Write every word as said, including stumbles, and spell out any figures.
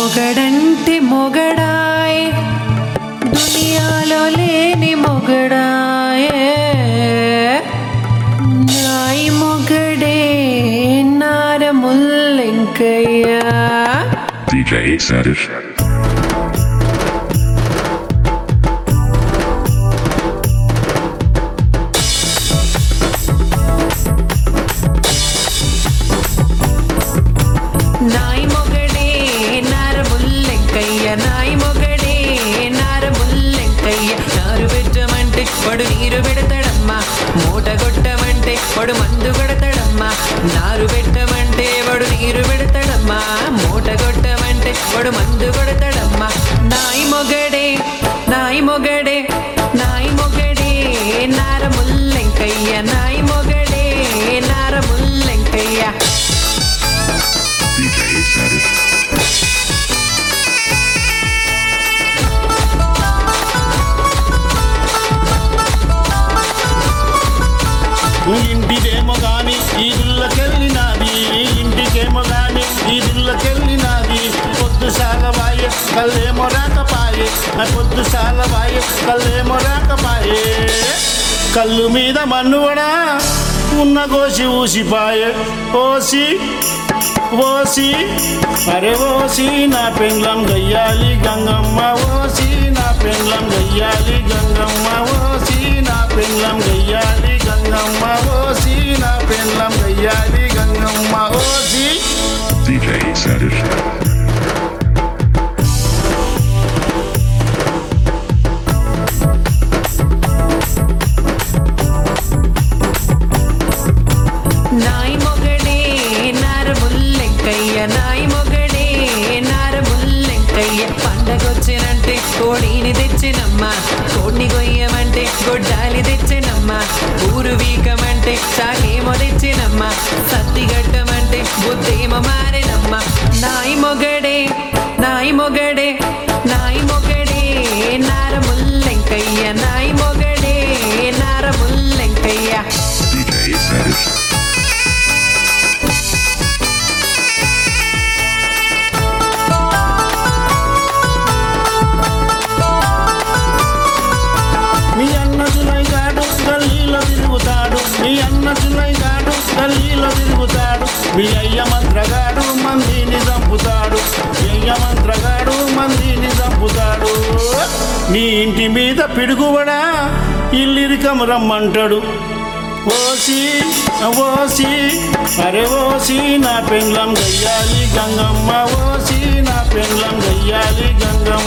మొగడంటే మొగడాయ్ దునియాలో లేని మొగడాయే నాయి మొగడే నారముల్లెంకయ్య D J Sadish. నాయి మొగడే నారముల్లెంకయ్య నాయి మొగడే నారముల్లెంకయ్య నారు పెట్టమంటే వాడు నీరు పెడతాడమ్మా మూట కొట్టమంటే వాడు మందు కొడతాడమ్మా నారు పెట్టమంటే వాడు నీరు పెడతాడమ్మా మూట కొట్టమంటే వాడు మందు కొడతాడమ్మా నాయి మొగడే నాయి మొగడే నాయి మొగడే నారముల్లెంకయ్య నాయి మొగడే నారముల్లెంకయ్య D J Sadish. ఇంటికేమో గాని ఈదుళ్ళకెళ్ళినాది ఇంటికేమో గాని ఈదుళ్ళకెళ్ళినాది పొద్దు సాలవాయే కళ్ళేమో రాకపాయే పొద్దు సాలవాయే కళ్ళేమో రాకపాయే కళ్ళు మీద మన్నువడా ఉన్న కోసి ఊసిపాయే ఓసి ఓసి అరే ఓసి నా పెండ్లం గయ్యాలి గంగమ్మ ఓసి నా పెండ్లం గయ్యాలి గంగమ్మ ఓసి నా పెండ్లం గయ్యాలి గంగమ్మ ఓసి నా పెండ్లం గయ్యాలి గంగమ్మ ఓసి D J Sadish. నాయి మొగడే నారముల్లెంకయ్య నాయి మొగడే నారముల్లెంకయ్య పండగొచ్చినంటే కోడిని తెచ్చినమ్మా కోడిని కొయ్యమంటే గొడ్డాలి తెచ్చినమ్మా ఊరు వీకమంటే చాకేమో తెచ్చినమ్మా సత్తి గట్టమంటే బుద్ధేమో మారేనమ్మా నాయి మొగడే నాయి మొగడే నాయి మొగడే నారముల్లెంకయ్య నాయి మొగడే నారముల్లెంకయ్య D J Sadish. మీ అన్న జులైగాడు గల్లీలో తిరుగుతాడు మీ అన్న జులైగాడు గల్లీలో తిరుగుతాడు మీ అయ్య మంత్రగాడు మందిని చంపుతాడు మీ అయ్య మంత్రగాడు మందిని చంపుతాడు నీ ఇంటి మీద పిడుగుబడా ఇల్లిరికం రమ్మంటాడు ఓసి ఓసి అరే ఓసి నా పెండ్లం గయ్యాలి గంగమ్మ ఓసి నా పెండ్లం గయ్యాలి గంగమ్మ